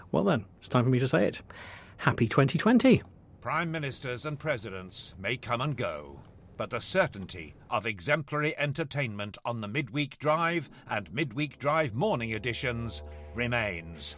Well then, it's time for me to say it. Happy 2020. Prime ministers and presidents may come and go, but the certainty of exemplary entertainment on the Midweek Drive and Midweek Drive morning editions remains.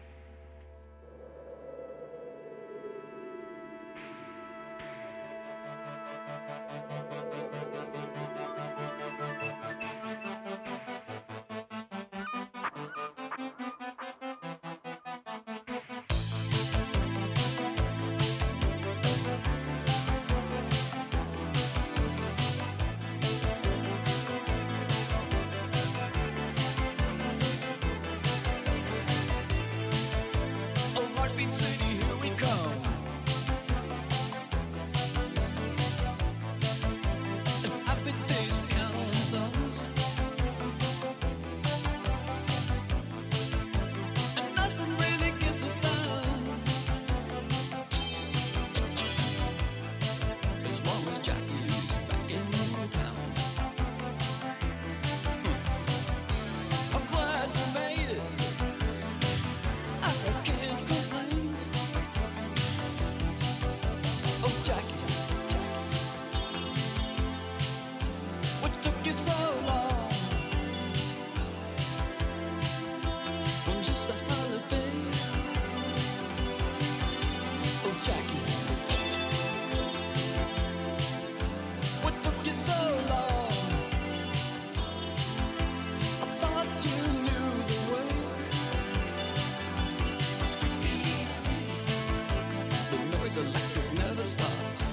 Electric never stops,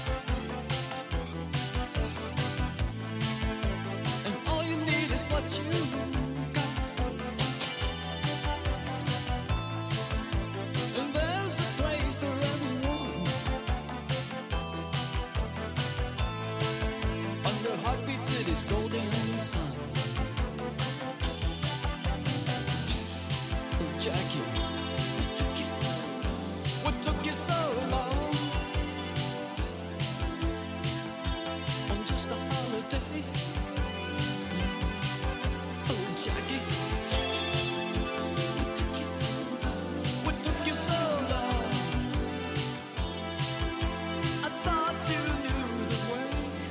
and all you need is what you got. And there's a place for everyone under Heartbeat City's golden sun. Oh, Jackie, what took you so long? On just a holiday. Oh, Jackie, what took you so long? What took you so long? I thought you knew the way.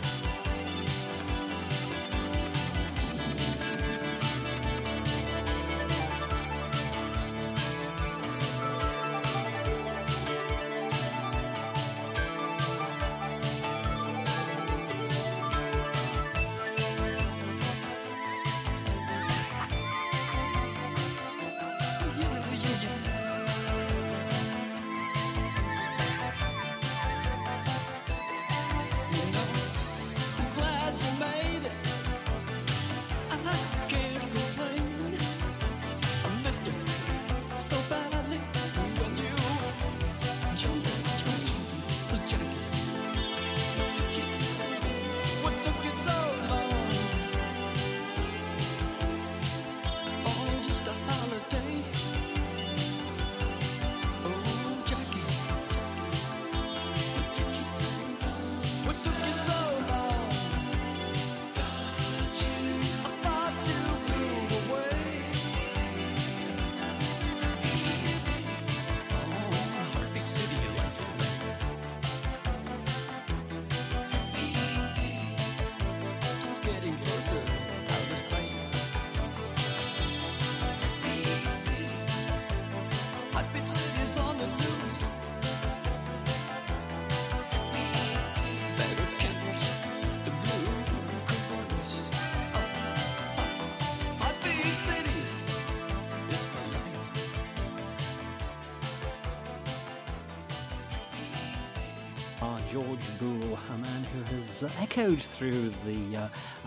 George Boole, a man who has echoed through the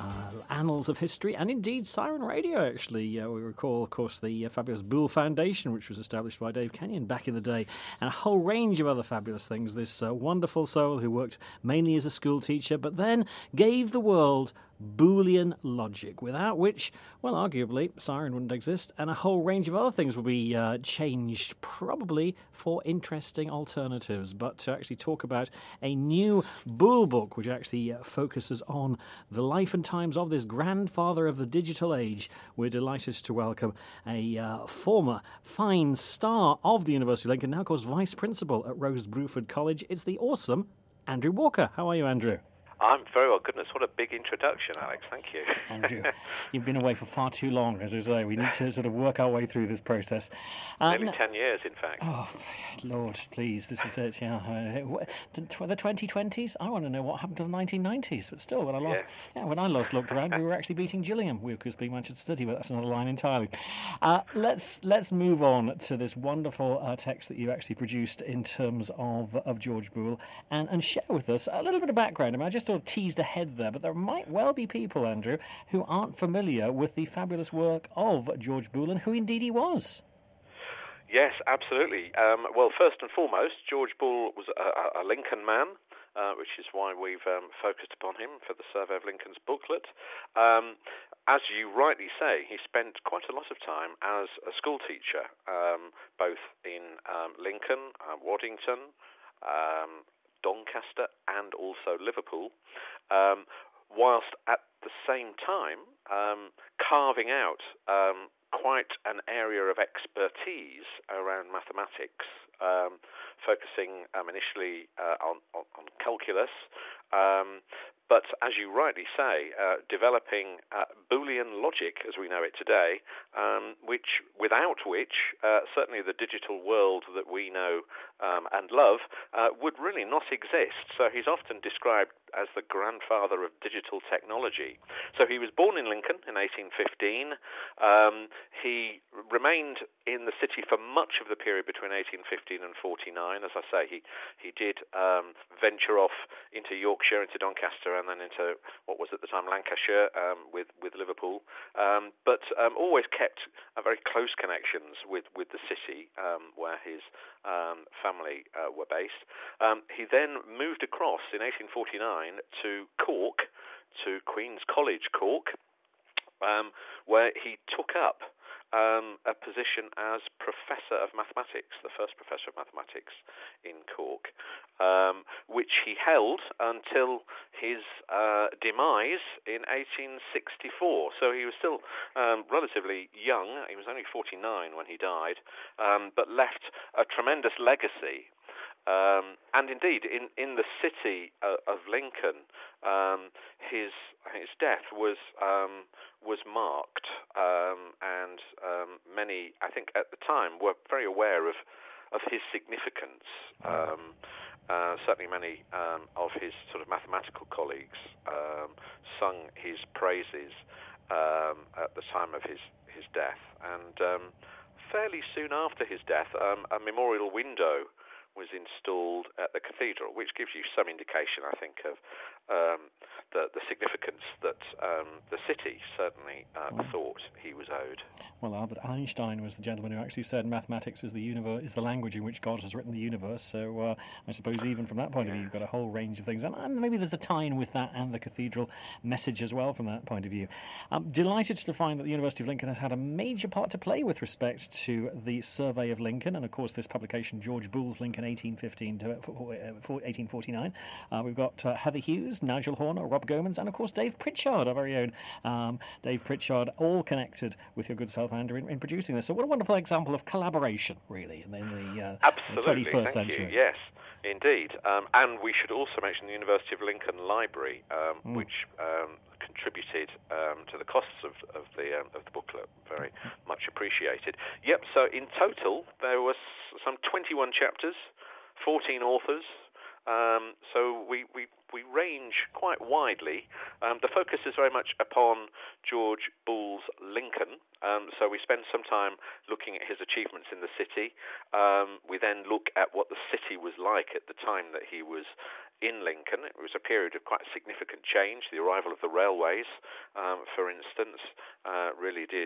annals of history and indeed Siren Radio, actually. We recall, of course, the fabulous Boole Foundation, which was established by Dave Kenyon back in the day, and a whole range of other fabulous things. This wonderful soul who worked mainly as a school teacher, but then gave the world Boolean logic, without which, well, arguably, Siren wouldn't exist, and a whole range of other things would be changed, probably for interesting alternatives. But to actually talk about a new Boole book, which actually focuses on the life and times of this grandfather of the digital age, we're delighted to welcome a former fine star of the University of Lincoln, now of course vice principal at Rose Bruford College. It's the awesome Andrew Walker. How are you, Andrew? I'm very well. Goodness, what a big introduction, Alex. Thank you. Andrew, you've been away for far too long, as I say. We need to sort of work our way through this process. Nearly 10 years, in fact. Oh, Lord, please, this is it, yeah. The 2020s? I want to know what happened to the 1990s, but still, when I last looked around, we were actually beating Gillingham. We were, of course, being Manchester City, but that's another line entirely. Let's move on to this wonderful text that you actually produced in terms of George Boole and share with us a little bit of background. I mean, I just sort of teased ahead there, but there might well be people, Andrew, who aren't familiar with the fabulous work of George Boole and who indeed he was. Yes, absolutely. Well, first and foremost, George Boole was a Lincoln man, which is why we've focused upon him for the Survey of Lincoln's booklet. As you rightly say, he spent quite a lot of time as a school teacher, both in Lincoln, Waddington, Doncaster and also Liverpool, whilst at the same time carving out quite an area of expertise around mathematics, focusing initially on calculus, but as you rightly say, developing Boolean logic as we know it today, without which certainly the digital world that we know and love would really not exist. So he's often described as the grandfather of digital technology. So he was born in Lincoln in 1815. He remained in the city for much of the period between 1815 and 49. As I say, he did venture off into Yorkshire, into Doncaster, and then into what was at the time Lancashire with Liverpool, but always kept very close connections with the city where his family were based. He then moved across in 1849 to Cork, to Queen's College, Cork, where he took up a position as Professor of Mathematics, the first Professor of Mathematics in Cork, which he held until his demise in 1864. So he was still relatively young. He was only 49 when he died, but left a tremendous legacy. And indeed, in the city of Lincoln, his death was marked, and many, I think, at the time were very aware of his significance. Certainly, many of his sort of mathematical colleagues sung his praises at the time of his death, and fairly soon after his death, a memorial window was installed at the cathedral, which gives you some indication, I think, of the significance that the city certainly thought he was owed. Well, Albert Einstein was the gentleman who actually said mathematics is the language in which God has written the universe. So I suppose even from that point of view, you've got a whole range of things. And maybe there's a tie-in with that and the cathedral message as well from that point of view. I'm delighted to find that the University of Lincoln has had a major part to play with respect to the Survey of Lincoln. And, of course, this publication, George Boole's Lincoln 1815 to 1849. We've got Heather Hughes, Nigel Horner, Rob Gomans, and, of course, Dave Pritchard, our very own Dave Pritchard, all connected with your good self, Andrew, in producing this. So what a wonderful example of collaboration, really, in the 21st century. Yes, indeed. And we should also mention the University of Lincoln Library, which contributed to the costs of the booklet. Very much appreciated. Yep, so in total, there was some 21 chapters, 14 authors. So we range quite widely. The focus is very much upon George Boole's Lincoln. So we spend some time looking at his achievements in the city. We then look at what the city was like at the time that he was in Lincoln. It was a period of quite significant change. The arrival of the railways, for instance, really did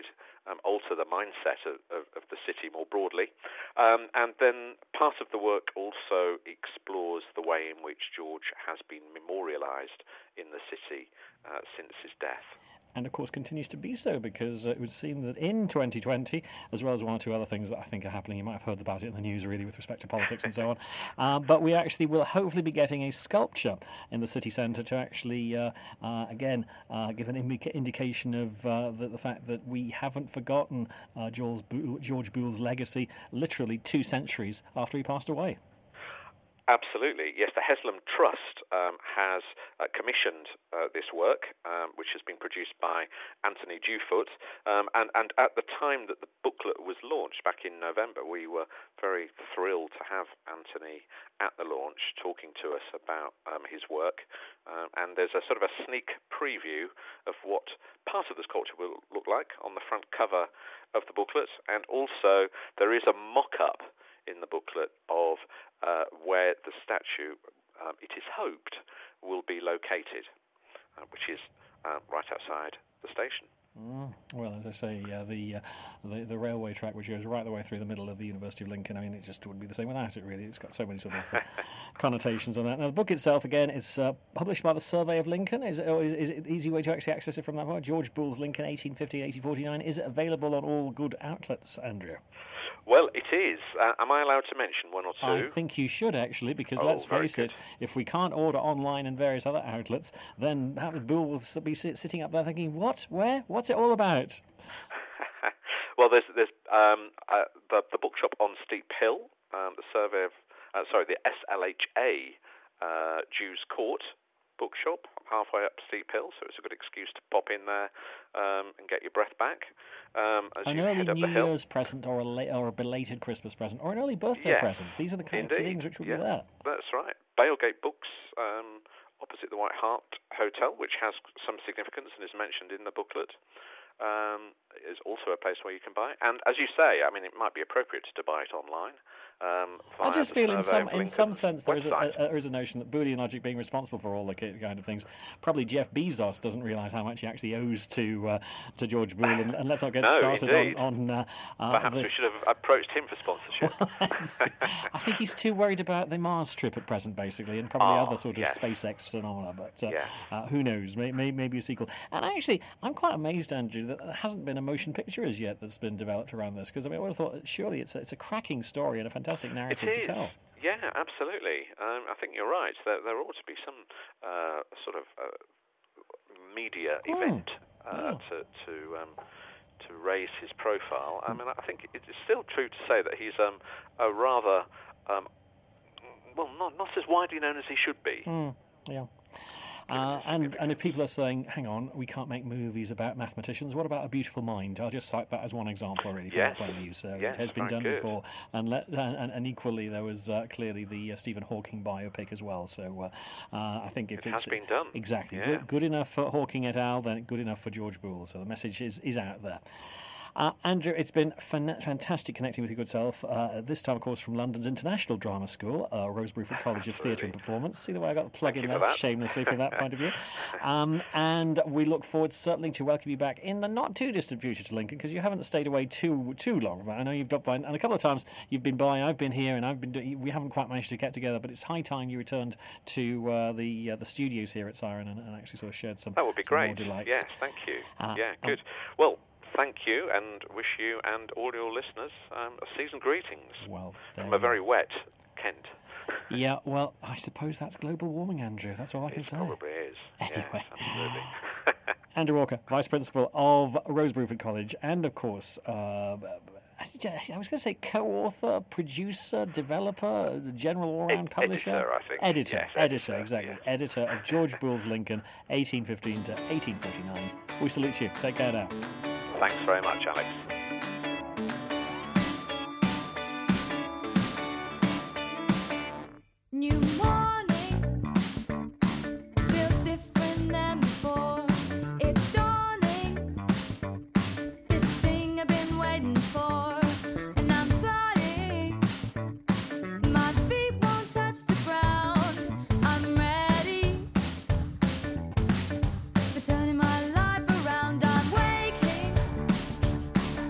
alter the mindset of the city more broadly. And then part of the work also explores the way in which George has been memorialised in the city since his death. And, of course, continues to be so, because it would seem that in 2020, as well as one or two other things that I think are happening, you might have heard about it in the news, really, with respect to politics and so on, but we actually will hopefully be getting a sculpture in the city centre to actually, again, give an indication of the fact that we haven't forgotten George Boole's legacy literally 2 centuries after he passed away. Absolutely, yes. The Haslam Trust has commissioned this work, which has been produced by Anthony Dewfoot. And at the time that the booklet was launched back in November, we were very thrilled to have Anthony at the launch talking to us about his work. And there's a sort of a sneak preview of what part of the sculpture will look like on the front cover of the booklet. And also there is a mock-up in the booklet of where the statue, it is hoped, will be located, which is right outside the station. Well, as I say, the railway track, which goes right the way through the middle of the University of Lincoln, I mean, it just wouldn't be the same without it, really. It's got so many sort of connotations on that. Now, the book itself, again, it's published by the Survey of Lincoln. Is it an easy way to actually access it from that point? George Boole's Lincoln, 1850-1849. Is it available on all good outlets, Andrew? Well, it is. Am I allowed to mention one or two? I think you should, actually, because let's face it, if we can't order online in various other outlets, then Boole will be sitting up there thinking, what? Where? What's it all about? Well, there's the bookshop on Steep Hill, the SLHA Jews Court bookshop halfway up Steep Hill, so it's a good excuse to pop in there and get your breath back. An early New Year's present or a belated Christmas present or an early birthday present. These are the kind of things which would be there. That's right. Bailgate Books, opposite the White Hart Hotel, which has some significance and is mentioned in the booklet, is also a place where you can buy it. And as you say, I mean, it might be appropriate to buy it online. I just feel in some sense there is a notion that Boolean logic being responsible for all the kind of things. Probably Jeff Bezos doesn't realise how much he actually owes to George Boole, and let's not get started on perhaps we should have approached him for sponsorship. I think he's too worried about the Mars trip at present, basically, and probably other sort of SpaceX phenomena. But who knows? Maybe a sequel. And I'm quite amazed, Andrew, that there hasn't been a motion picture as yet that's been developed around this, because I would have thought surely it's a cracking story and a fantastic narrative to tell. Yeah, absolutely. I think you're right. There ought to be some sort of media event to raise his profile. I mean, I think it is still true to say that he's a rather not as widely known as he should be. Yeah. And if people are saying, hang on, we can't make movies about mathematicians, what about A Beautiful Mind? I'll just cite that as one example, really, from that point of view. So it has been done before. And equally, there was clearly the Stephen Hawking biopic as well. So I think if it has been done. Exactly. Good enough for Hawking et al., then good enough for George Boole. So the message is out there. Andrew, it's been fantastic connecting with your good self. This time, of course, from London's International Drama School, Rose Bruford College of Theatre and Performance. See the way I got the plug in there, shamelessly from that point of view. And we look forward certainly to welcome you back in the not too distant future to Lincoln, because you haven't stayed away too long. I know you've dropped by, and a couple of times you've been by. I've been here, and we haven't quite managed to get together. But it's high time you returned to the studios here at Siren and actually sort of shared some. That would be great. More delights. Yes, thank you. Good. Well, thank you, and wish you and all your listeners season greetings from a very wet Kent. Yeah, well, I suppose that's global warming, Andrew. That's all I can say. It probably is. Anyway. Yes, absolutely. Andrew Walker, Vice Principal of Rose Bruford College, and, of course, I was going to say co-author, producer, developer, general all-round publisher. Editor, I think. Editor, yes, editor, exactly. Yes. Editor of George Boole's Lincoln, 1815 to 1849. We salute you. Take care now. Thanks very much, Alex. New morning feels different than before. It's dawning, this thing I've been waiting for, and I'm flying. My feet won't touch the ground. I'm ready for turning my life around. I'm waking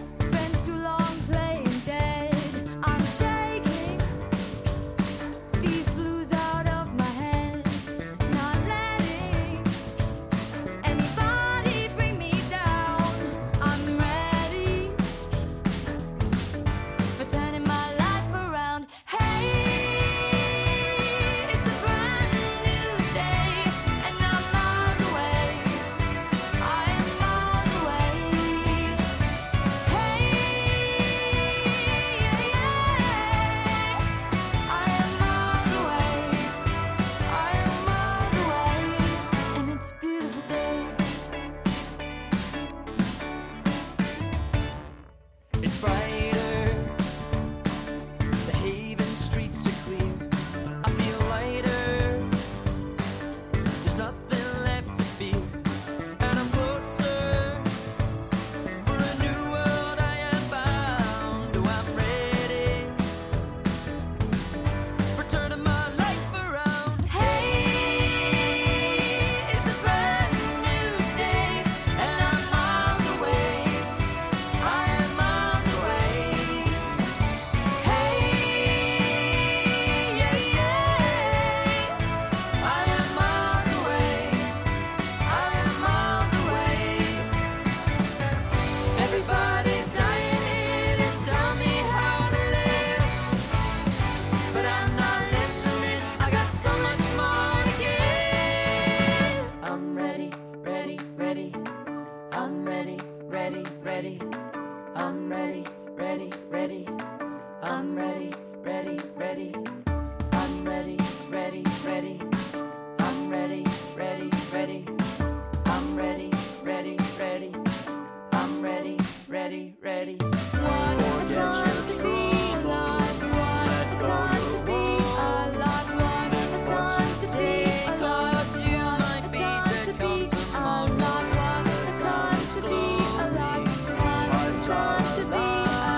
ready, ready. I'm ready, ready, ready. I'm ready, ready, ready. I'm ready, ready, ready. I'm ready, ready, ready. What a time to be alive. What a time to be alive. What a time to be alive. you might be dead come tomorrow. What a time to be alive. What a time to be alive.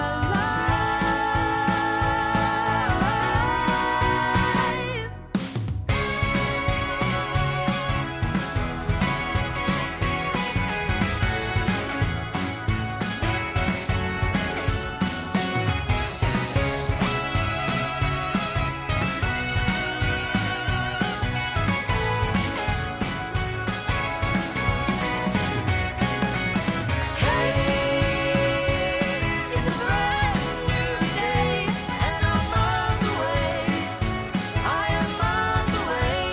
It's a brand new day, and I'm miles away. I am miles away.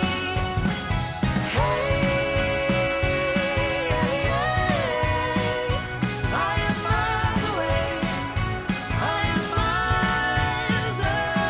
I am miles away. I am miles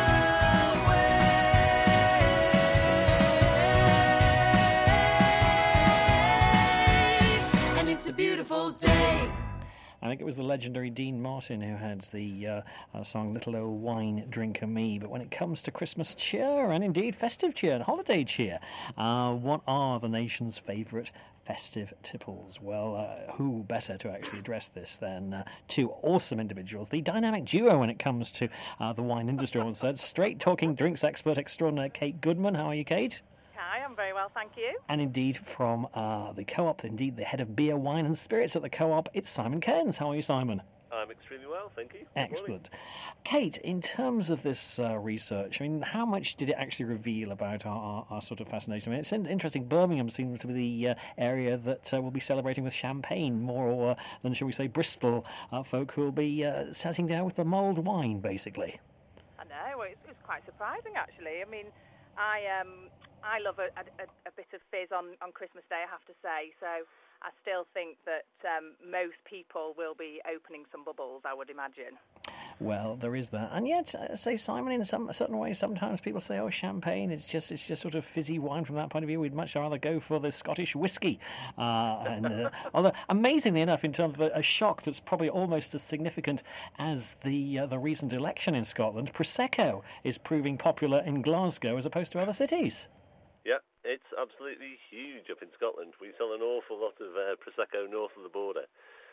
away. And it's a beautiful day. I think it was the legendary Dean Martin who had the song Little Old Wine Drink o' Me. But when it comes to Christmas cheer, and indeed festive cheer and holiday cheer, what are the nation's favourite festive tipples? Well, who better to actually address this than two awesome individuals, the dynamic duo when it comes to the wine industry. Also, it's straight-talking drinks expert extraordinaire Kate Goodman. How are you, Kate? Hi, I'm very well, thank you. And indeed from the Co-op, indeed the head of beer, wine and spirits at the Co-op, it's Simon Cairns. How are you, Simon? I'm extremely well, thank you. Good Excellent. Kate, in terms of this research, I mean, how much did it actually reveal about our sort of fascination? I mean, it's interesting. Birmingham seems to be the area that will be celebrating with champagne more than, shall we say, Bristol folk who will be setting down with the mulled wine, basically. I know, it's quite surprising, actually. I mean, I love a bit of fizz on Christmas Day, I have to say, so I still think that most people will be opening some bubbles, I would imagine. Well, there is that, and yet, say Simon, in some certain ways, sometimes people say, "Oh, champagne, it's just sort of fizzy wine." From that point of view, we'd much rather go for the Scottish whiskey. Although, amazingly enough, in terms of a shock that's probably almost as significant as the recent election in Scotland, Prosecco is proving popular in Glasgow as opposed to other cities. Yeah, it's absolutely huge up in Scotland. We sell an awful lot of Prosecco north of the border.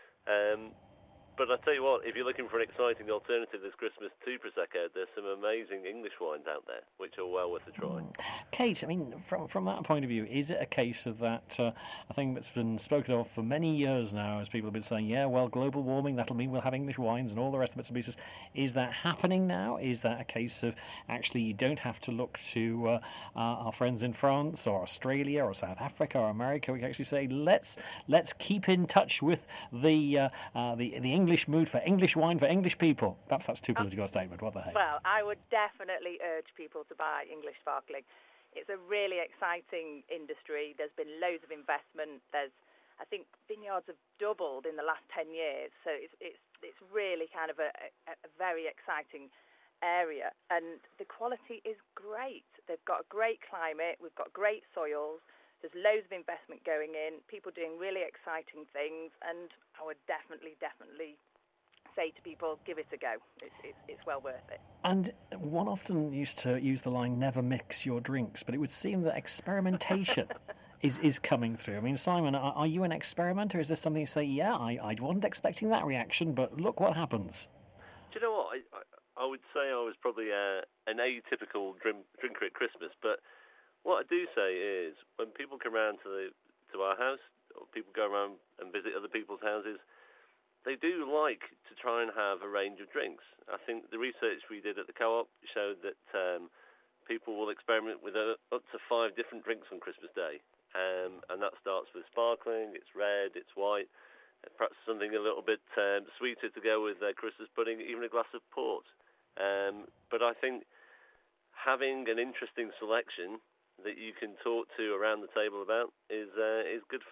But I tell you what, if you're looking for an exciting alternative this Christmas to Prosecco, there's some amazing English wines out there, which are well worth a try. Kate, I mean, from that point of view, is it a case of that a thing that's been spoken of for many years now, as people have been saying, yeah, well, global warming, that'll mean we'll have English wines and all the rest of bits and pieces. Is that happening now? Is that a case of actually you don't have to look to our friends in France or Australia or South Africa or America? We can actually say, let's keep in touch with the English mood for English wine for English people. Perhaps that's too political a statement. What the heck? Well, I would definitely urge people to buy English sparkling. It's a really exciting industry. There's been loads of investment. I think vineyards have doubled in the last 10 years. So it's really kind of a very exciting area. And the quality is great. They've got a great climate. We've got great soils. There's loads of investment going in, people doing really exciting things, and I would definitely say to people, give it a go. It's well worth it. And one often used to use the line, never mix your drinks, but it would seem that experimentation is coming through. I mean, Simon, are you an experimenter? Is this something you say, yeah, I wasn't expecting that reaction, but look what happens? Do you know what? I would say I was probably an atypical drinker at Christmas, but what I do say is when people come around to our house, or people go around and visit other people's houses, they do like to try and have a range of drinks. I think the research we did at the Co-op showed that people will experiment with up to 5 different drinks on Christmas Day, and that starts with sparkling, it's red, it's white, perhaps something a little bit sweeter to go with Christmas pudding, even a glass of port. But I think having an interesting selection that you can talk to around the table about is good fun.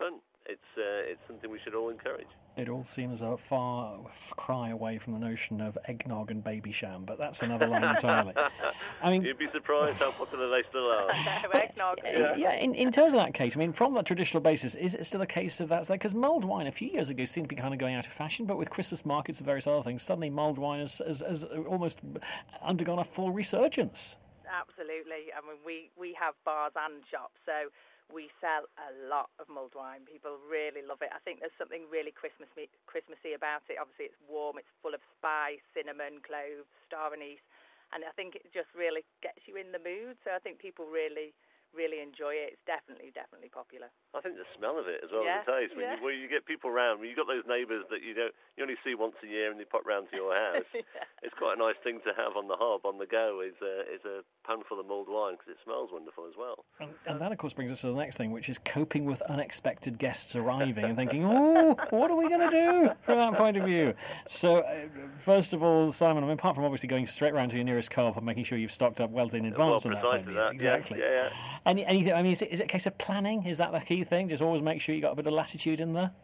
it's something we should all encourage. It all seems a far cry away from the notion of eggnog and baby sham, but that's another line entirely. I mean, you'd be surprised how popular they still are. Eggnog. Yeah, in terms of that case, I mean, from that traditional basis, is it still a case of that's there? Because mulled wine a few years ago seemed to be kind of going out of fashion, but with Christmas markets and various other things, suddenly mulled wine has almost undergone a full resurgence. Absolutely. I mean, we have bars and shops, so we sell a lot of mulled wine. People really love it. I think there's something really Christmassy about it. Obviously, it's warm, it's full of spice, cinnamon, cloves, star anise, and I think it just really gets you in the mood. So I think people really enjoy it. It's definitely popular. I think the smell of it as well Yeah, as the taste. When you get people round, when you've got those neighbours that you only see once a year and they pop round to your house, it's quite a nice thing to have on the hob, on the go, is a pan full of mulled wine because it smells wonderful as well. And that, of course, brings us to the next thing, which is coping with unexpected guests arriving and thinking, oh, what are we going to do from that point of view? So, first of all, Simon, I mean, apart from obviously going straight round to your nearest co-op and making sure you've stocked up well in advance on that point of view. Exactly. Yeah. Anything? I mean, is it a case of planning? Is that the key thing? Just always make sure you got a bit of latitude in there?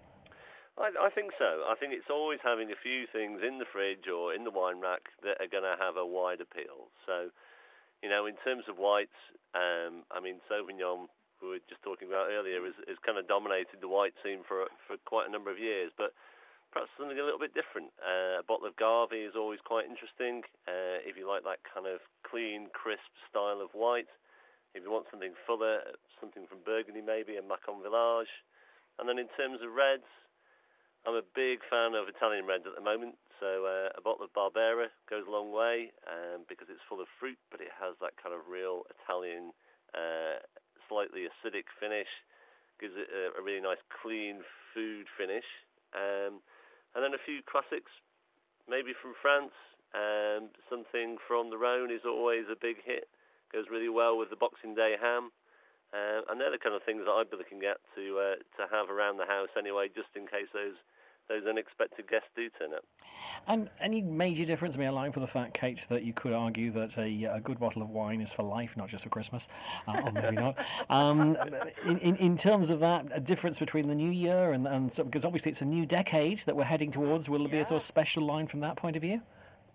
I think so. I think it's always having a few things in the fridge or in the wine rack that are going to have a wide appeal. So, in terms of whites, I mean, Sauvignon, we were just talking about earlier, has kind of dominated the white scene for quite a number of years, but perhaps something a little bit different. A bottle of Garvey is always quite interesting, if you like that kind of clean, crisp style of white. If you want something fuller, something from Burgundy maybe, a Macon Village. And then in terms of reds, I'm a big fan of Italian reds at the moment. So a bottle of Barbera goes a long way because it's full of fruit, but it has that kind of real Italian, slightly acidic finish. Gives it a really nice clean food finish. And then a few classics, maybe from France. Something from the Rhone is always a big hit. Goes really well with the Boxing Day ham, and they're the kind of things that I'd be looking at to have around the house anyway, just in case those unexpected guests do turn up. And any major difference, allowing for the fact, Kate, that you could argue that a good bottle of wine is for life, not just for Christmas, or maybe not. In terms of that, a difference between the new year and so, because obviously it's a new decade that we're heading towards, will there be a sort of special line from that point of view?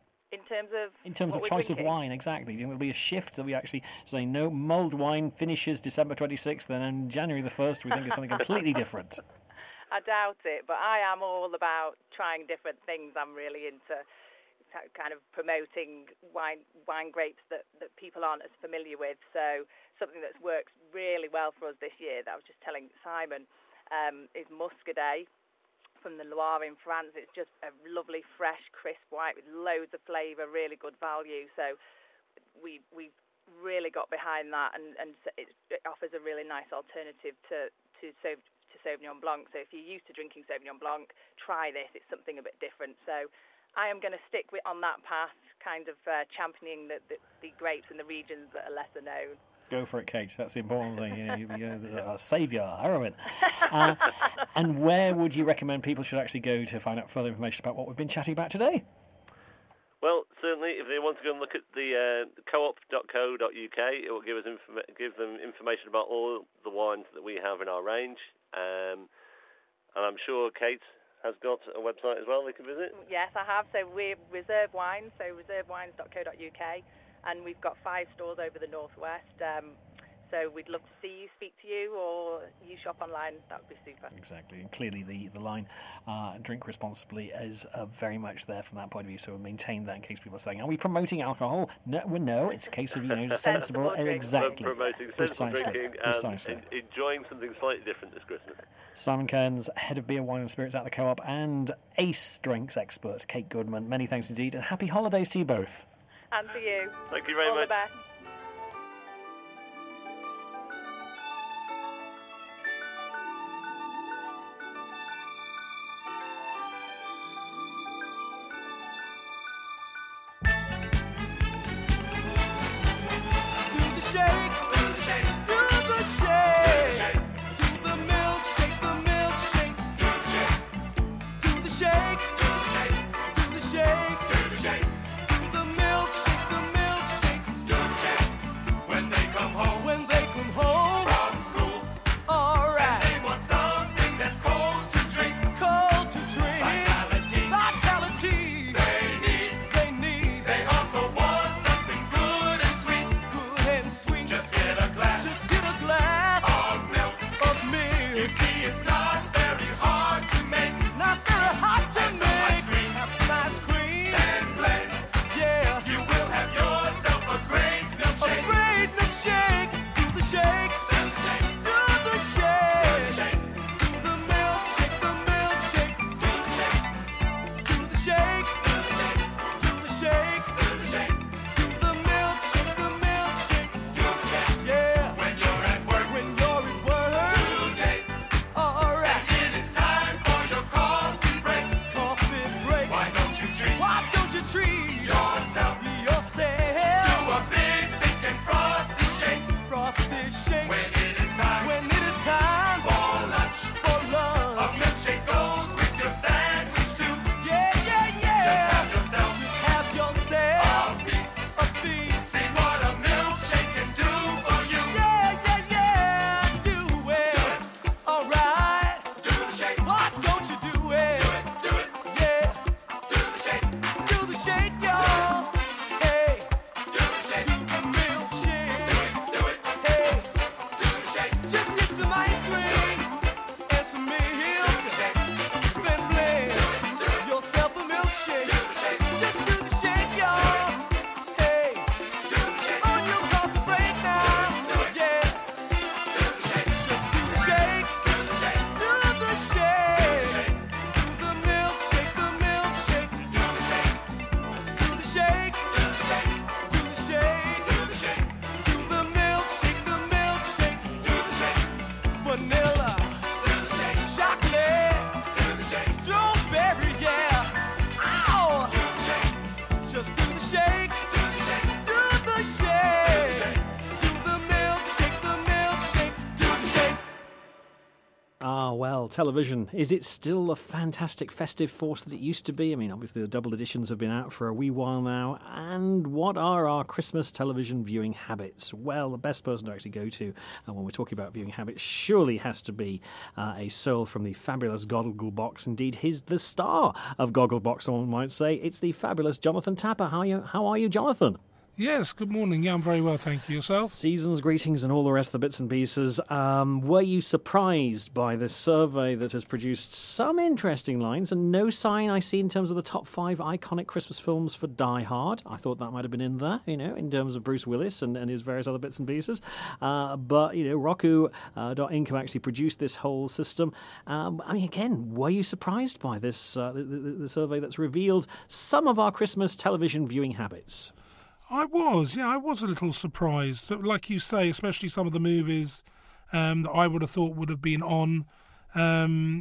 In terms of choice drinking? of wine, exactly. There'll be a shift that we actually say no, mulled wine finishes December 26th, and on January the 1st we think it's something completely different. I doubt it, but I am all about trying different things. I'm really into kind of promoting wine grapes that people aren't as familiar with. So something that's worked really well for us this year that I was just telling Simon is Muscadet from the Loire in France. It's just a lovely, fresh, crisp white with loads of flavour, really good value. So we've really got behind that, and it offers a really nice alternative to Sauvignon Blanc. So if you're used to drinking Sauvignon Blanc, try this. It's something a bit different. So I am going to stick on that path, kind of championing the grapes in the regions that are lesser known. Go for it, Kate. That's the important thing. Saviour, heroine. And where would you recommend people should actually go to find out further information about what we've been chatting about today? Well, certainly, if they want to go and look at the coop.co.uk, it will give them information about all the wines that we have in our range. And I'm sure Kate has got a website as well they can visit. Yes, I have. So we're Reserve Wines, so reservewines.co.uk. And we've got 5 stores over the northwest. So we'd love to see you, speak to you, or you shop online. That would be super. Exactly. And clearly the line, drink responsibly, is very much there from that point of view. So we'll maintain that in case people are saying, are we promoting alcohol? No, it's a case of, sensible. Exactly. We're promoting sensible drinking and enjoying something slightly different this Christmas. Simon Cairns, Head of Beer, Wine and Spirits at the Co-op, and Ace Drinks expert, Kate Goodman. Many thanks indeed, and happy holidays to you both. And to you. Thank you very much. All the best. Do the shake, do the shake, do the shake, do the milkshake, the milkshake, do the shake, do the shake, do the shake, do the shake, do the milkshake, the milkshake, do the shake. well, television, is it still a fantastic festive force that it used to be? I mean, obviously the double editions have been out for a wee while now. And what are our Christmas television viewing habits? Well, the best person to actually go to when we're talking about viewing habits surely has to be a soul from the fabulous Gogglebox. Indeed, he's the star of Gogglebox, someone might say. It's the fabulous Jonathan Tapper. How are you, Jonathan? Yes, good morning. Yeah, I'm very well, thank you. Yourself? Season's greetings and all the rest of the bits and pieces. Were you surprised by this survey that has produced some interesting lines and no sign I see in terms of the top 5 iconic Christmas films for Die Hard? I thought that might have been in there, in terms of Bruce Willis and his various other bits and pieces. But, Roku.Inc. have actually produced this whole system. Again, were you surprised by this, the survey that's revealed some of our Christmas television viewing habits? I was a little surprised. Like you say, especially some of the movies that I would have thought would have been on, and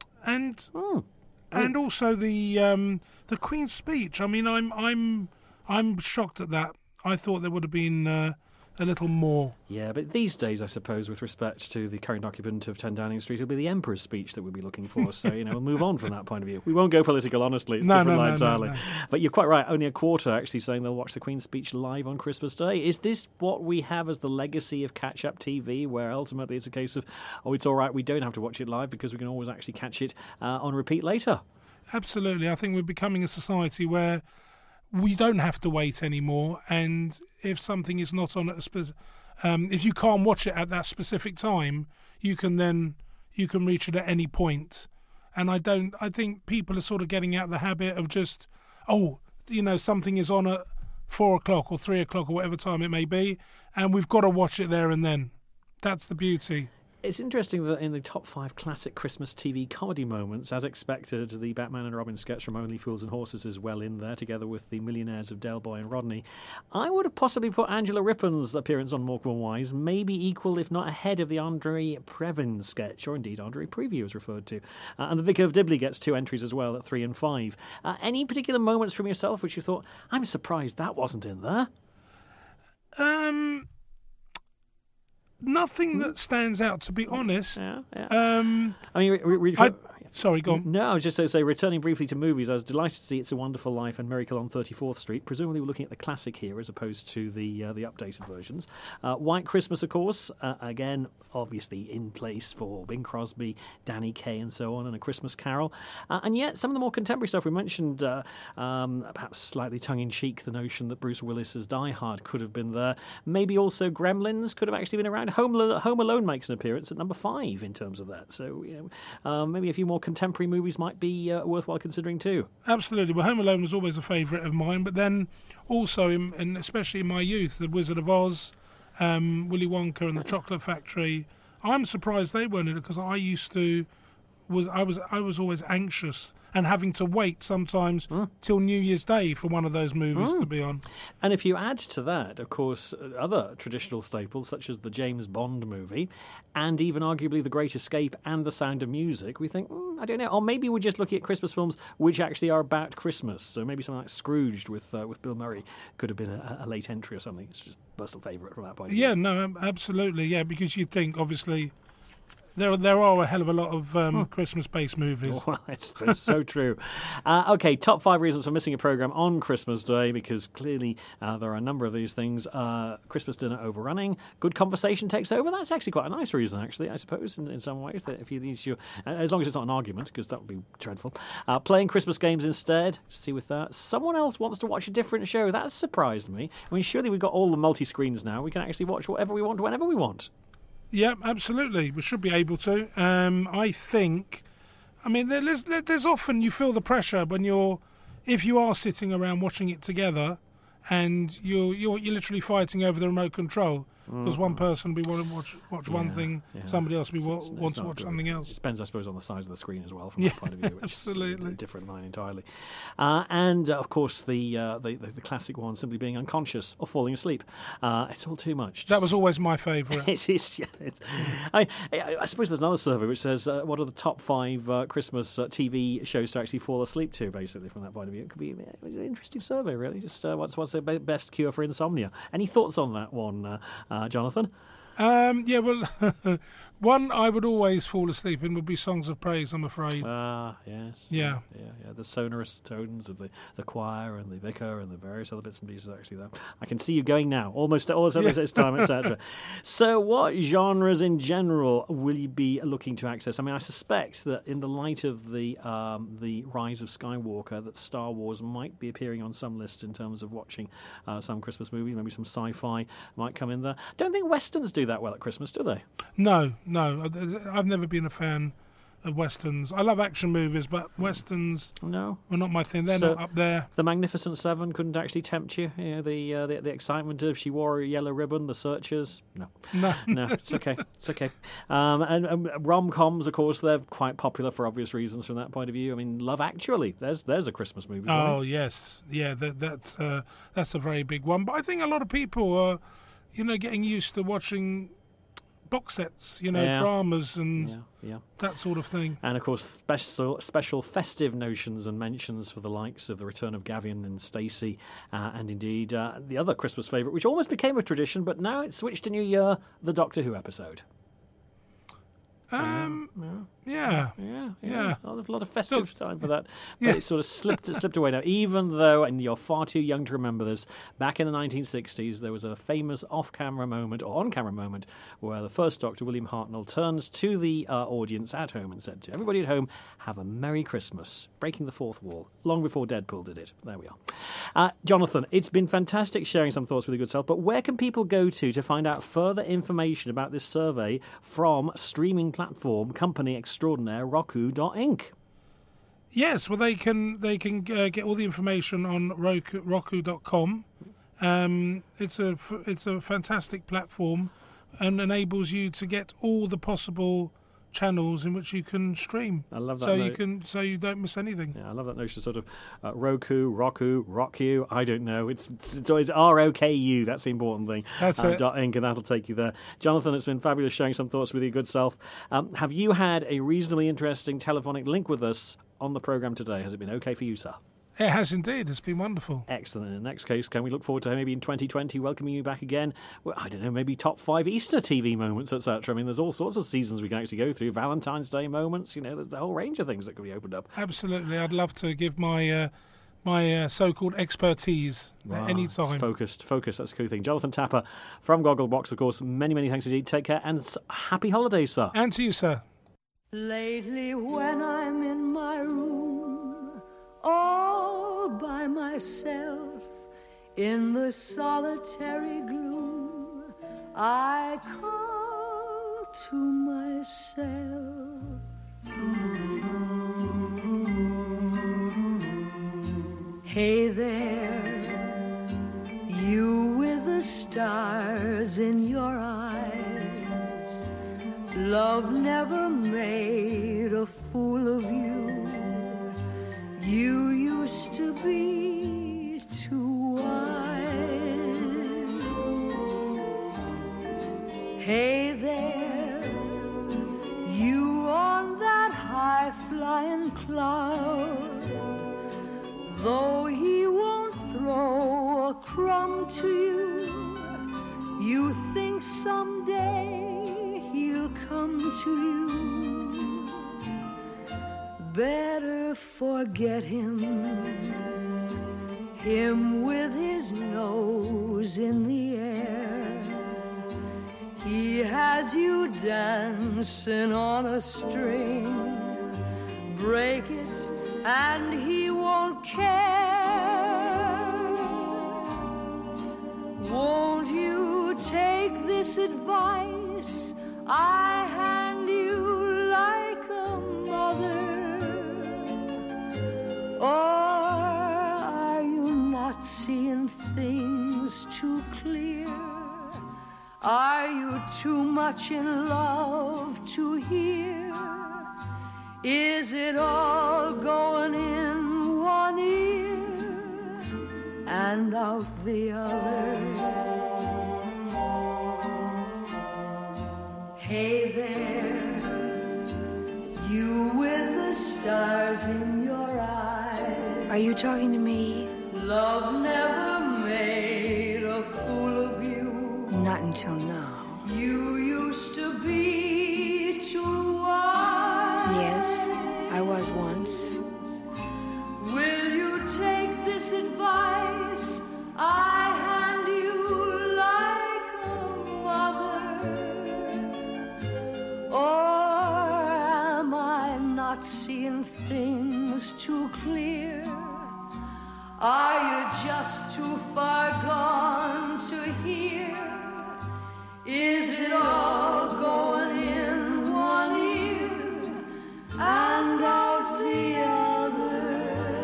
also the Queen's speech. I mean, I'm shocked at that. I thought there would have been a little more. Yeah, but these days, I suppose, with respect to the current occupant of 10 Downing Street, it'll be the Emperor's speech that we'll be looking for. So, we'll move on from that point of view. We won't go political, honestly. It's a different line entirely. No. But you're quite right. Only a quarter actually saying they'll watch the Queen's speech live on Christmas Day. Is this what we have as the legacy of catch-up TV, where ultimately it's a case of, it's all right, we don't have to watch it live because we can always actually catch it on repeat later? Absolutely. I think we're becoming a society where we don't have to wait anymore, and if something is not on if you can't watch it at that specific time, you can reach it at any point. And I think people are sort of getting out of the habit of just, something is on at 4 o'clock or 3 o'clock or whatever time it may be, and we've got to watch it there and then. That's the beauty. It's interesting that in the top 5 classic Christmas TV comedy moments, as expected, the Batman and Robin sketch from Only Fools and Horses is well in there, together with the Millionaires of Del Boy and Rodney. I would have possibly put Angela Rippon's appearance on Morecambe Wise maybe equal, if not ahead, of the Andre Previn sketch, or indeed Andre Preview is referred to. And the Vicar of Dibley gets 2 entries as well at 3 and 5. Any particular moments from yourself which you thought, I'm surprised that wasn't in there? Nothing that stands out, to be honest. Yeah. Sorry, go on. No, I was just going to say, returning briefly to movies, I was delighted to see It's a Wonderful Life and Miracle on 34th Street. Presumably we're looking at the classic here as opposed to the updated versions. White Christmas, of course, again, obviously in place for Bing Crosby, Danny Kaye and so on, and A Christmas Carol. And yet some of the more contemporary stuff we mentioned, perhaps slightly tongue-in-cheek, the notion that Bruce Willis's Die Hard could have been there. Maybe also Gremlins could have actually been around. Home Alone makes an appearance at number 5 in terms of that. So, maybe a few more contemporary movies might be worthwhile considering too. Absolutely. Well, Home Alone was always a favourite of mine, but then also, especially in my youth, The Wizard of Oz, Willy Wonka and the Chocolate Factory. I'm surprised they weren't in it because I was always anxious and having to wait sometimes till New Year's Day for one of those movies to be on. And if you add to that, of course, other traditional staples such as the James Bond movie and even arguably The Great Escape and The Sound of Music, we think, I don't know, or maybe we're just looking at Christmas films which actually are about Christmas. So maybe something like Scrooged with Bill Murray could have been a late entry or something. It's just a personal favourite from that point of view. Yeah, no, absolutely, yeah, because you think, obviously, There are a hell of a lot of Christmas-based movies. Well, it's so true. Okay, top 5 reasons for missing a programme on Christmas Day, because clearly there are a number of these things. Christmas dinner overrunning. Good conversation takes over. That's actually quite a nice reason, actually, I suppose, in some ways. That if you as long as it's not an argument, because that would be dreadful. Playing Christmas games instead. See with that. Someone else wants to watch a different show. That surprised me. I mean, surely we've got all the multi-screens now. We can actually watch whatever we want, whenever we want. Yeah, absolutely. We should be able to. I think. I mean, there's often you feel the pressure when if you are sitting around watching it together, and you're literally fighting over the remote control. Because one person we want to watch one thing, somebody else we want to watch something else. It depends, I suppose, on the size of the screen as well from that point of view, which absolutely. is a different line entirely. And of course, the classic one, simply being unconscious or falling asleep. It's all too much. That was always my favourite. It is. Yeah, I suppose there's another survey which says what are the top 5 Christmas TV shows to actually fall asleep to, basically, from that point of view. It could be an interesting survey, really. Just what's the best cure for insomnia? Any thoughts on that one? Jonathan? Yeah, well, One I would always fall asleep in would be Songs of Praise, I'm afraid. Yes. Yeah. The sonorous tones of the choir and the vicar and the various other bits and pieces, actually, there. I can see you going now, almost it's time, etc. So what genres in general will you be looking to access? I mean, I suspect that in the light of the rise of Skywalker, that Star Wars might be appearing on some list in terms of watching some Christmas movies, maybe some sci-fi might come in there. Don't think Westerns do that well at Christmas, do they? No. I've never been a fan of Westerns. I love action movies, but Westerns were not my thing. They're not up there. The Magnificent Seven couldn't actually tempt you? The excitement of She Wore a Yellow Ribbon, The Searchers? No, it's okay. And rom-coms, of course, they're quite popular for obvious reasons from that point of view. I mean, Love Actually, there's a Christmas movie. Oh, yes. Yeah, that's a very big one. But I think a lot of people are, getting used to watching box sets, dramas and that sort of thing. And of course, special festive notions and mentions for the likes of The Return of Gavin and Stacey, and indeed the other Christmas favourite, which almost became a tradition, but now it's switched to New Year, the Doctor Who episode. Yeah. A lot of festive time for that. But it sort of slipped away now, even though, and you're far too young to remember this, back in the 1960s there was a famous off-camera moment, or on-camera moment, where the first Doctor, William Hartnell, turned to the audience at home and said to everybody at home, have a Merry Christmas, breaking the fourth wall, long before Deadpool did it. There we are. Jonathan, it's been fantastic sharing some thoughts with your good self, but where can people go to find out further information about this survey from streaming platform company extraordinaire Roku.inc? Yes, well, they can get all the information on Roku.com. It's a fantastic platform and enables you to get all the possible channels in which you can stream. I love that. So you don't miss anything. Yeah, I love that notion of sort of Roku, Rock You. I don't know. It's ROKU. That's the important thing. That's it. .inc, and that'll take you there. Jonathan, it's been fabulous sharing some thoughts with your good self. Have you had a reasonably interesting telephonic link with us on the programme today? Has it been okay for you, sir? It has indeed. It's been wonderful. Excellent. In the next case, can we look forward to maybe in 2020 welcoming you back again? Well, I don't know, maybe top 5 Easter TV moments, etc. I mean, there's all sorts of seasons we can actually go through. Valentine's Day moments, there's a whole range of things that could be opened up. Absolutely. I'd love to give my so-called expertise at any time. Focused. That's a cool thing. Jonathan Tapper from Gogglebox, of course. Many, many thanks indeed. Take care and happy holidays, sir. And to you, sir. Lately when I'm in my room, all by myself, in the solitary gloom, I call to myself. Hey there, you with the stars in your eyes. Love never made a fool of you. You used to be too wise. Hey there, you on that high-flying cloud. Though he won't throw a crumb to you, you think someday he'll come to you. Better forget him with his nose in the air. He has you dancing on a string. Break it and he won't care. Won't you take this advice I hand you like a mother? Or are you not seeing things too clear? Are you too much in love to hear? Is it all going in one ear and out the other? Hey there, you with the stars in your eyes. Are you talking to me? Love never made a fool of you. Not until now. You used to be too wise? Yes, I was once. Will you take this advice I hand you like a mother? Or am I not seeing things too clear? Are you just too far gone to hear? Is it all going in one ear and out the other?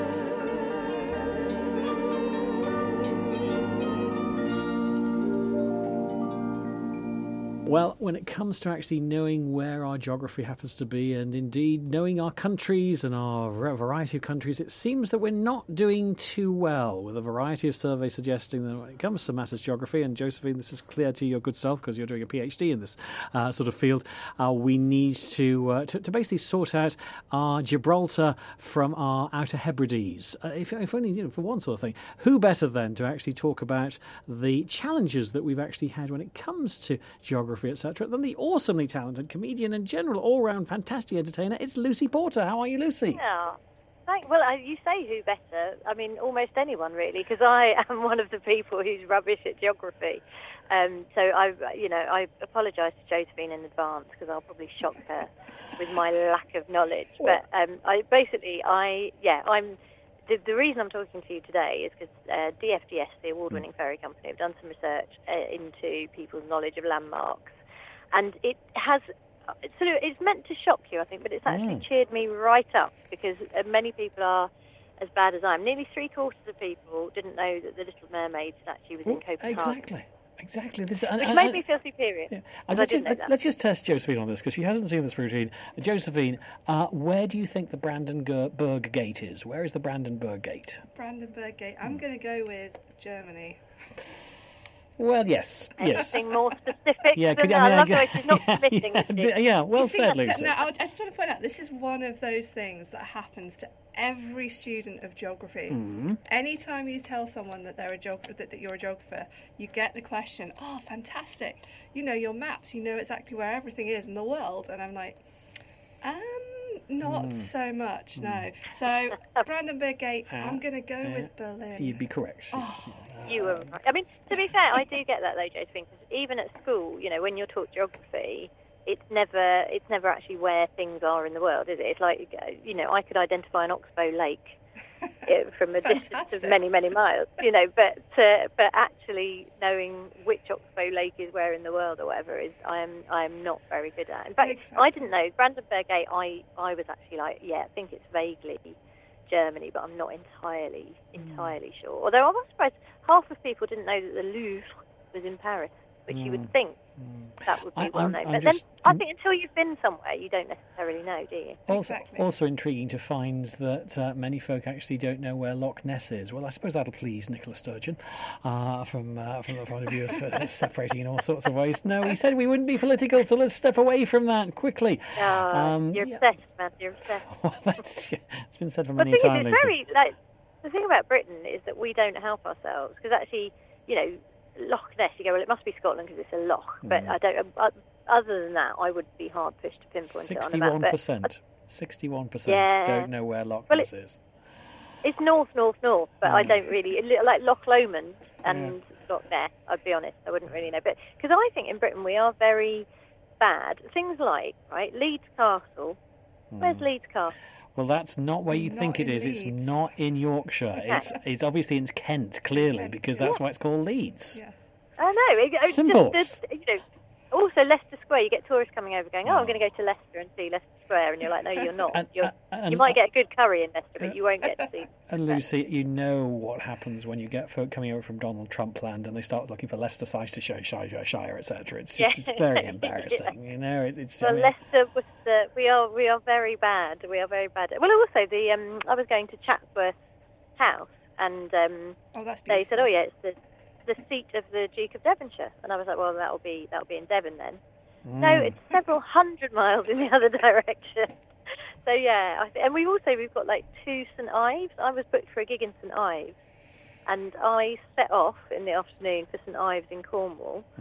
Well, when it comes to actually knowing where our geography happens to be, and indeed knowing our countries and our variety of countries, it seems that we're not doing too well, with a variety of surveys suggesting that when it comes to matters geography, and Josephine, this is clear to your good self because you're doing a PhD in this sort of field, we need to basically sort out our Gibraltar from our Outer Hebrides. If only for one sort of thing. Who better then to actually talk about the challenges that we've actually had when it comes to geography, etc., than the awesomely talented comedian and general all-round fantastic entertainer. It's Lucy Porter. How are you, Lucy? Yeah. Well, you say who better. I mean, almost anyone, really, because I am one of the people who's rubbish at geography. So I apologise to Josephine in advance because I'll probably shock her with my lack of knowledge. But I'm the reason I'm talking to you today is because DFDS, the award-winning ferry company, have done some research into people's knowledge of landmarks, and it has it's meant to shock you, I think, but it's actually cheered me right up because many people are as bad as I am. Nearly 3/4 of people didn't know that the Little Mermaid statue was in Copenhagen. Exactly. Which made me feel superior. Yeah. Let's just test Josephine on this because she hasn't seen this routine. Josephine, where do you think the Brandenburg Gate is? Where is the Brandenburg Gate? Brandenburg Gate. I'm going to go with Germany. Well, yes. Anything more specific? Yeah, I love the way she's not committing. Well said, Lucy. I just want to point out, this is one of those things that happens to every student of geography. Mm-hmm. Anytime you tell someone that they're that you're a geographer, you get the question, "Oh, fantastic! You know your maps. You know exactly where everything is in the world." And I'm like, not so much, no. So Brandenburg Gate, I'm going to go with Berlin. You'd be correct. You were right. I mean, to be fair, I do get that though, Josephine, because even at school, when you're taught geography, it's never actually where things are in the world, is it? It's like, I could identify an oxbow lake from a distance of many, many miles, but actually knowing which oxbow lake is where in the world or whatever is, I'm not very good at. In fact, I didn't know Brandenburg Gate. I was actually like, I think it's vaguely Germany, but I'm not entirely sure. Although I was surprised half of people didn't know that the Louvre was in Paris, which you would think that would be well known. But then I think until you've been somewhere, you don't necessarily know, do you? Also intriguing to find that many folk actually don't know where Loch Ness is. Well, I suppose that'll please Nicola Sturgeon from the point of view of separating in all sorts of ways. No, we said we wouldn't be political, so let's step away from that quickly. You're obsessed, man. You're obsessed. Well, it's been said for many a time, Lucy. The thing about Britain is that we don't help ourselves because actually, Loch Ness, you go, well, it must be Scotland because it's a loch. But I don't. Other than that, I would be hard pushed to pinpoint it on a map. 61% don't know where Loch Ness is. It's north, but I don't really like Loch Lomond and Loch Ness. I'd be honest, I wouldn't really know. But because I think in Britain we are very bad. Things like Leeds Castle. Where's Leeds Castle? Well, that's not where you think it is. It's not in Yorkshire. Okay. It's obviously in Kent, clearly, because that's why it's called Leeds. Yeah. I know. Simple. Also, Leicester Square, you get tourists coming over going, I'm going to go to Leicester and see Leicester Square. And you're like, no, you're not. You might get a good curry in Leicester, but you won't get to see. And Lucy, you know what happens when you get folk coming over from Donald Trump land and they start looking for Leicestershire, etc. It's just it's very embarrassing. Leicester was we are very bad. We are very bad. Well, also I was going to Chatsworth House and they said, it's the seat of the Duke of Devonshire, and I was like, well, that'll be in Devon then. No, it's several hundred miles in the other direction. So and we've got like 2 St Ives. I was booked for a gig in St Ives, and I set off in the afternoon for St Ives in Cornwall,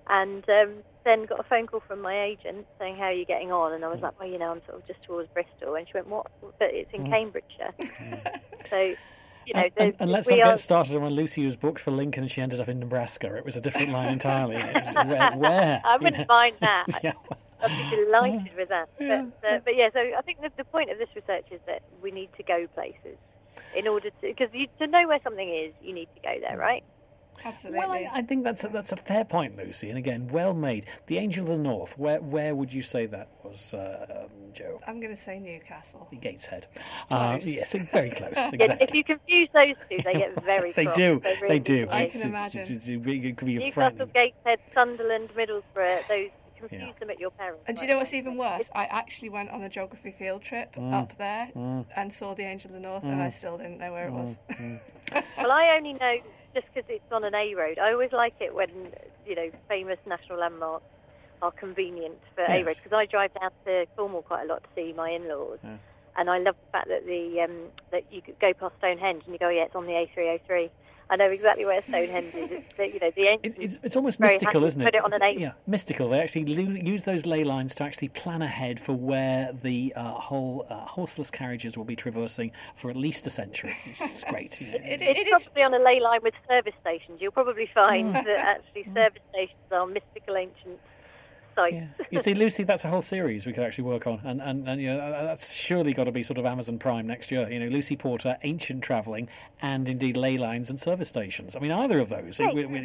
And then got a phone call from my agent saying, how are you getting on? And I was like, well, I'm sort of just towards Bristol. And she went, what? But it's in Cambridgeshire. So, and let's not get started on when Lucy was booked for Lincoln and she ended up in Nebraska. It was a different line entirely. Where? I wouldn't mind that. Yeah. I'd be delighted with that. But yeah, so I think the point of this research is that we need to go places in order to, because to know where something is, you need to go there, right? Absolutely. Well, I think that's a fair point, Lucy. And again, well made. The Angel of the North. Where would you say that was, Joe? I'm going to say Newcastle. Gateshead. Close. Yes, very close. Exactly. Yeah, if you confuse those two, they get very They cross. do. Really They do. I can imagine. It could be a Newcastle, frightening. Gateshead, Sunderland, Middlesbrough, those confuse them at your peril. And do you know what's even worse? I actually went on a geography field trip up there and saw the Angel of the North, and I still didn't know where it was. Well, I only know just because it's on an A road. I always like it when famous national landmarks are convenient for A road, because I drive down to Cornwall quite a lot to see my in-laws, and I love the fact that that you could go past Stonehenge and you go, it's on the A303. I know exactly where Stonehenge is. It's almost mystical, isn't it? Put it on an A. Yeah, mystical. They actually use those ley lines to actually plan ahead for where the whole horseless carriages will be traversing for at least a century. It's great. It's probably on a ley line with service stations. You'll probably find that actually service stations are mystical ancient sites. Yeah. You see, Lucy, that's a whole series we could actually work on, and that's surely got to be sort of Amazon Prime next year. Lucy Porter, ancient travelling, and indeed ley lines and service stations. I mean, either of those,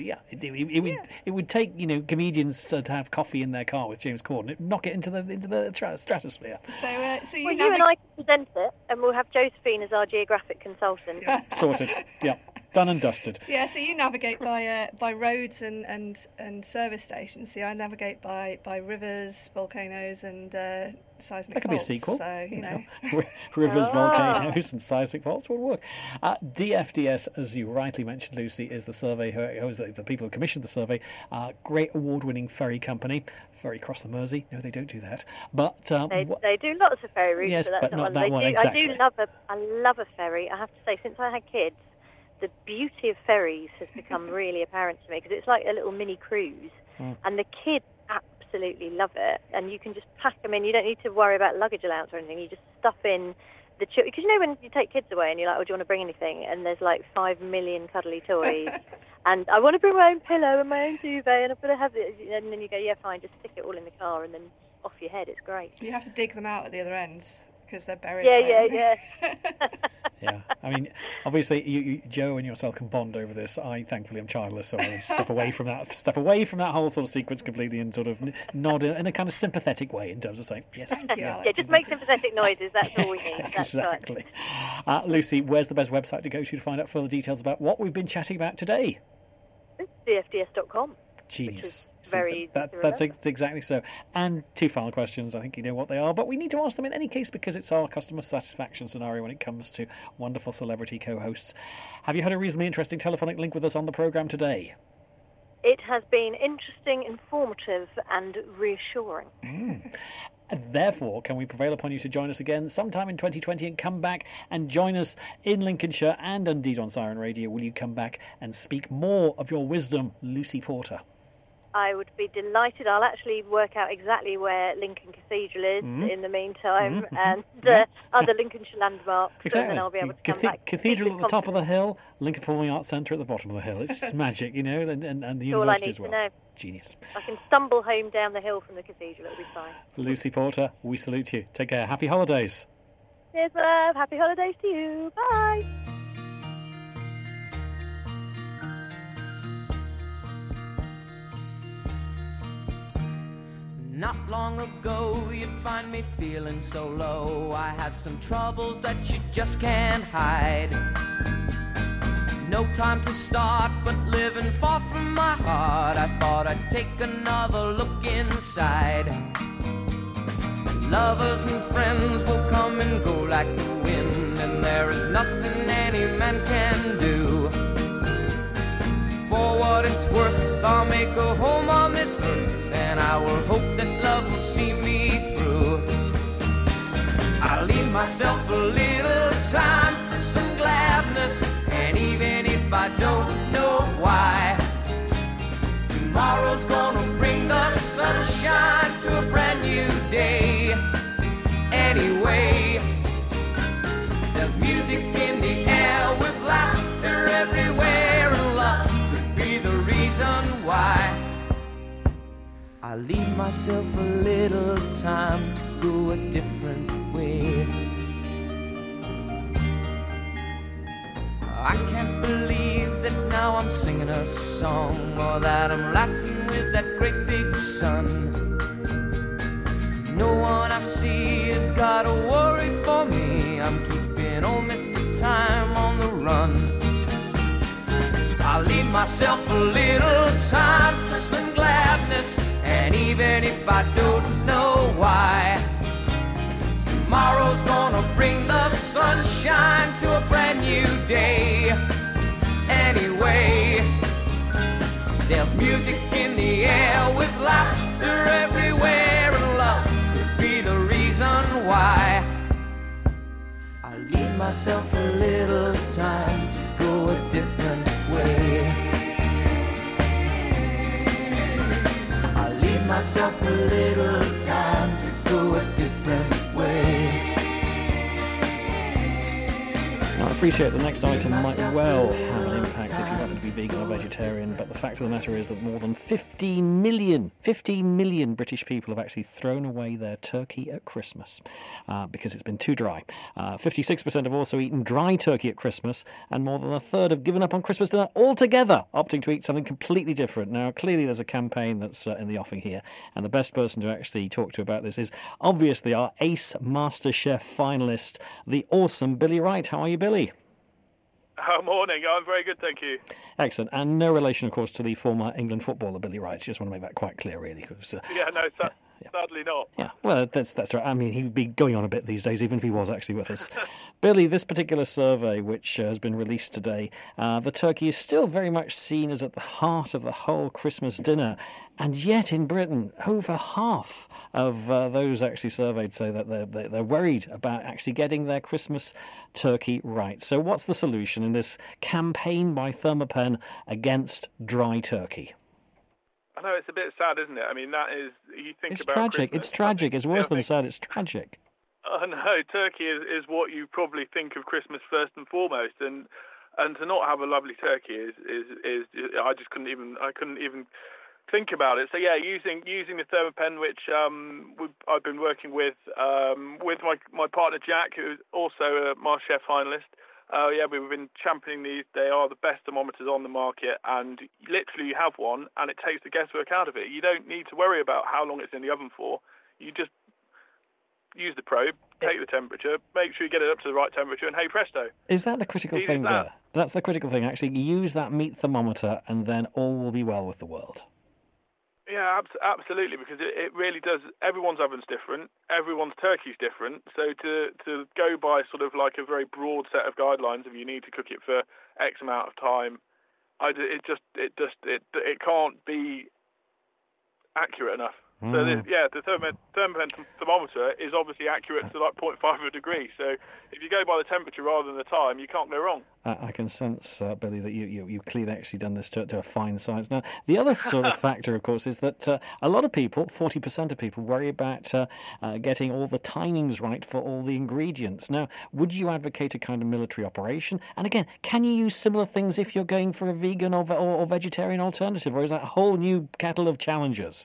it would take comedians to have coffee in their car with James Corden. It'd knock it into the stratosphere. So you and I can present it, and we'll have Josephine as our geographic consultant. Sorted. Yeah. Done and dusted. Yeah, so you navigate by roads and service stations. See, I navigate by rivers, volcanoes, and seismic faults. That could be a sequel. So, Rivers, volcanoes, and seismic faults would work. DFDS, as you rightly mentioned, Lucy, is the survey. Who is the people who commissioned the survey? Great award-winning ferry company. Ferry across the Mersey. No, they don't do that. But they do lots of ferry routes. Yes, but not that one. Exactly. I I love a ferry. I have to say, since I had kids, the beauty of ferries has become really apparent to me, because it's like a little mini cruise, and the kids absolutely love it. And you can just pack them in. You don't need to worry about luggage allowance or anything. You just stuff in the because when you take kids away and you're like, oh, do you want to bring anything? And there's like 5 million cuddly toys, and I want to bring my own pillow and my own duvet, and I've got to have it. And then you go, yeah, fine, just stick it all in the car, and then off your head. It's great. You have to dig them out at the other end, because they're buried. Yeah. Yeah, I mean, obviously, you, Joe and yourself can bond over this. I thankfully am childless, so I step away from that whole sort of sequence completely, and sort of nod in a kind of sympathetic way in terms of saying yes. Yeah, just make sympathetic noises. That's all we need. Exactly. Lucy, where's the best website to go to find out further details about what we've been chatting about today? DFDS.com. Genius. Very easy. That's exactly so. And two final questions. I think you know what they are, but we need to ask them in any case because it's our customer satisfaction scenario when it comes to wonderful celebrity co-hosts. Have you had a reasonably interesting telephonic link with us on the programme today? It has been interesting, informative, and reassuring. Therefore, can we prevail upon you to join us again sometime in 2020 and come back and join us in Lincolnshire and indeed on Siren Radio? Will you come back and speak more of your wisdom, Lucy Porter? I would be delighted. I'll actually work out exactly where Lincoln Cathedral is in the meantime, and other Lincolnshire landmarks. Exactly. And then I'll be able to come back. Cathedral at the top of the hill, Lincoln Performing Arts Centre at the bottom of the hill. It's magic, you know, and the university as well. All I need to know. Genius. I can stumble home down the hill from the cathedral. It'll be fine. Lucy Porter, we salute you. Take care. Happy holidays. Cheers, my love. Happy holidays to you. Bye. Not long ago, you'd find me feeling so low. I had some troubles that you just can't hide. No time to start, but living far from my heart. I thought I'd take another look inside. Lovers and friends will come and go like the wind, and there is nothing any man can do. For what it's worth, I'll make a home on this earth, and I will hope that love will see me through. I'll leave myself a little time for some gladness, and even if I don't know why, Tomorrow's gonna bring the sunshine to a brand new day. Anyway, there's music in the air with laughter everywhere, and love could be the reason why. I leave myself a little time to go a different way. I can't believe that now I'm singing a song, or that I'm laughing with that great big sun. No one I see has got a worry for me. I'm keeping old Mr. Time on the run. I leave myself a little time for some gladness, and even if I don't know why, tomorrow's gonna bring the sunshine to a brand new day. Anyway, there's music in the air with laughter everywhere, and love could be the reason why. I leave myself a little time to go a different way. I leave myself a little time to go a different way. Now, I appreciate the next item might well have an impact if you happen to be vegan or vegetarian, but the fact of the matter is that more than 15 million British people have actually thrown away their turkey at Christmas because it's been too dry. 56% have also eaten dry turkey at Christmas, and more than a third have given up on Christmas dinner altogether, opting to eat something completely different. Now, clearly there's a campaign that's in the offing here, and the best person to actually talk to about this is obviously our ace MasterChef finalist, the awesome Billy Wright. How are you, Billy? Morning. I'm very good, thank you. Excellent. And no relation, of course, to the former England footballer Billy Wright. Just want to make that quite clear, really. Sadly not. Yeah, well, that's right. I mean, he'd be going on a bit these days, even if he was actually with us. Billy, this particular survey, which has been released today, the turkey is still very much seen as at the heart of the whole Christmas dinner. And yet in Britain, over half of those actually surveyed say that they're worried about actually getting their Christmas turkey right. So what's the solution in this campaign by Thermapen against dry turkey? I know, it's a bit sad, isn't it? I mean, that is, you think it's about tragic. Christmas, it's tragic. It's worse than sad. It's tragic. I know, turkey is what you probably think of Christmas first and foremost, and to not have a lovely turkey is I couldn't even think about it. So yeah, using the Thermapen, which I've been working with my partner Jack, who's also a MasterChef finalist. We've been championing these. They are the best thermometers on the market, and literally you have one, and it takes the guesswork out of it. You don't need to worry about how long it's in the oven for. You just use the probe, take the temperature, make sure you get it up to the right temperature, and hey presto. Is that the critical thing there? That's the critical thing, actually. Use that meat thermometer, and then all will be well with the world. Yeah, absolutely, because it really does. Everyone's oven's different. Everyone's turkey's different. So to go by sort of like a very broad set of guidelines, if you need to cook it for X amount of time, it can't be accurate enough. So the Thermapen thermometer is obviously accurate to like 0.5 of a degree. So if you go by the temperature rather than the time, you can't go wrong. I can sense, Billy, that you clearly actually done this to a fine science. Now, the other sort of factor, of course, is that a lot of people, 40% of people, worry about getting all the timings right for all the ingredients. Now, would you advocate a kind of military operation? And again, can you use similar things if you're going for a vegan or vegetarian alternative, or is that a whole new kettle of challenges?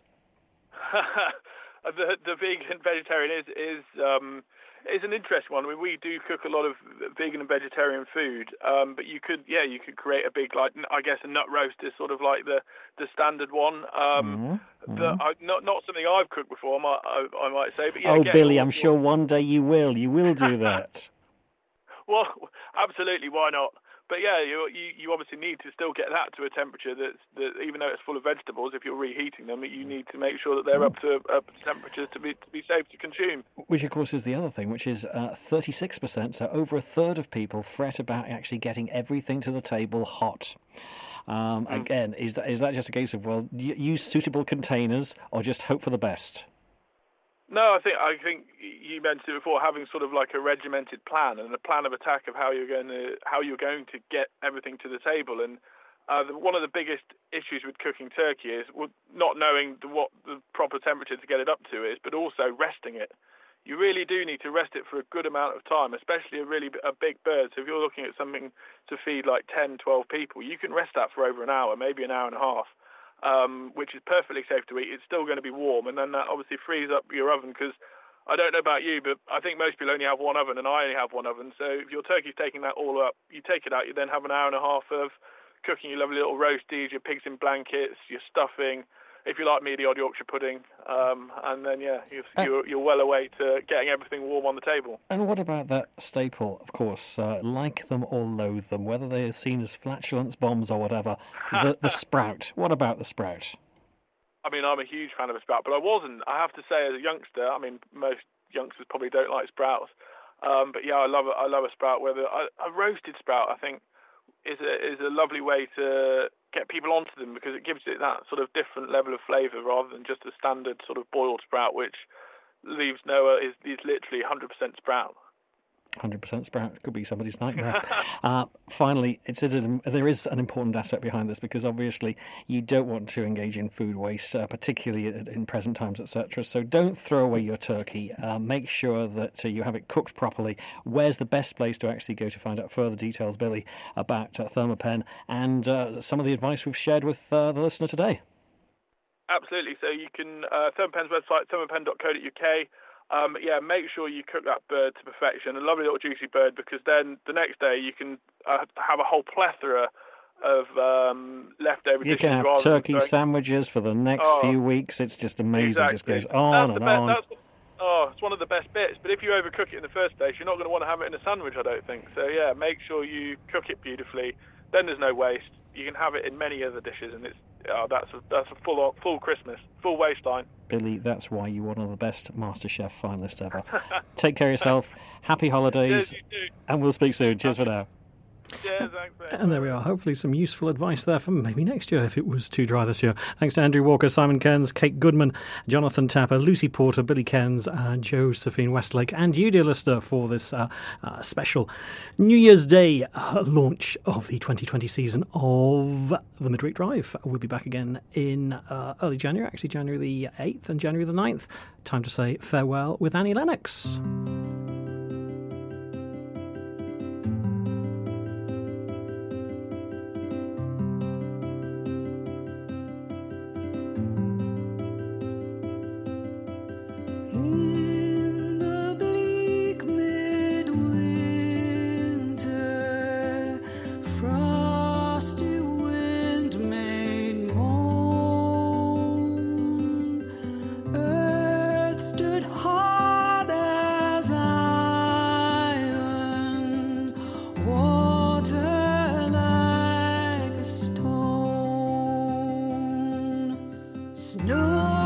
The vegan vegetarian is an interesting one. I mean, we do cook a lot of vegan and vegetarian food, but you could create a big, like, I guess a nut roast is sort of like the standard one. Not something I've cooked before, I might say. But yeah, oh, Billy, I'm sure one day you will do that. Well, absolutely, why not? But yeah, you obviously need to still get that to a temperature that even though it's full of vegetables, if you're reheating them, you need to make sure that they're up to temperatures to be safe to consume. Which, of course, is the other thing, which is 36%, so over a third of people fret about actually getting everything to the table hot. Again, is that just a case of, well, use suitable containers or just hope for the best? No, I think you mentioned it before, having sort of like a regimented plan and a plan of attack of how you're going to get everything to the table. And One of the biggest issues with cooking turkey is not knowing what the proper temperature to get it up to is, but also resting it. You really do need to rest it for a good amount of time, especially a big bird. So if you're looking at something to feed like 10, 12 people, you can rest that for over an hour, maybe an hour and a half, which is perfectly safe to eat. It's still going to be warm, and then that obviously frees up your oven, because I don't know about you, but I think most people only have one oven, and I only have one oven. So if your turkey's taking that all up, you take it out, you then have an hour and a half of cooking your lovely little roasties, your pigs in blankets, your stuffing, if you like me, the odd Yorkshire pudding, and then, you're well away to getting everything warm on the table. And what about that staple, of course, like them or loathe them, whether they are seen as flatulence bombs or whatever, the sprout. What about the sprout? I mean, I'm a huge fan of a sprout, but I wasn't. I have to say, as a youngster, I mean, most youngsters probably don't like sprouts, but yeah, I love a sprout. Whether a roasted sprout, I think, is a lovely way to get people onto them, because it gives it that sort of different level of flavour rather than just a standard sort of boiled sprout, which leaves is literally 100% sprout. 100% sprout could be somebody's nightmare. Finally, there is an important aspect behind this, because obviously you don't want to engage in food waste, particularly in present times, etc. So don't throw away your turkey. Make sure that you have it cooked properly. Where's the best place to actually go to find out further details, Billy, about Thermapen and some of the advice we've shared with the listener today? Absolutely. So you can, Thermapen's website, thermapen.co.uk. Make sure you cook that bird to perfection, a lovely little juicy bird, because then the next day you can have a whole plethora of leftover dishes. You can have turkey sandwiches for the next few weeks. It's just amazing. Exactly. It just goes on and on. It's one of the best bits. But if you overcook it in the first place, you're not going to want to have it in a sandwich, I don't think. So yeah, make sure you cook it beautifully. Then there's no waste. You can have it in many other dishes, and that's a full Christmas, full waistline. Billy, that's why you're one of the best MasterChef finalists ever. Take care of yourself. Happy holidays. Cheers, you too. And we'll speak soon. Cheers for now. Cheers, thanks, mate. And there we are. Hopefully some useful advice there for maybe next year if it was too dry this year. Thanks to Andrew Walker, Simon Cairns, Kate Goodman, Jonathan Tapper, Lucy Porter, Billy Cairns, Josephine Westlake, and you, dear listener, for this special New Year's Day launch of the 2020 season of the Midweek Drive. We'll be back again in early January, actually January the 8th and January the 9th. Time to say farewell with Annie Lennox. In the bleak midwinter, frosty wind made moan. Earth stood hard as iron, water like a stone. Snow